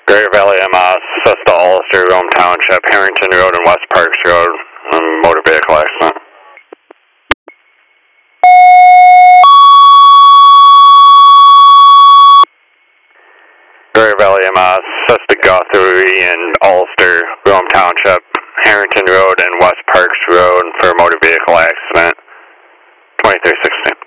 Greater Valley MS, Cesta Ulster, Rome Township, Harrington Road and West Parks Road, motor vehicle accident. Greater Valley MS, Cesta Guthrie and Ulster, Rome Township, Harrington Road and West Parks Road for motor vehicle accident, 2316.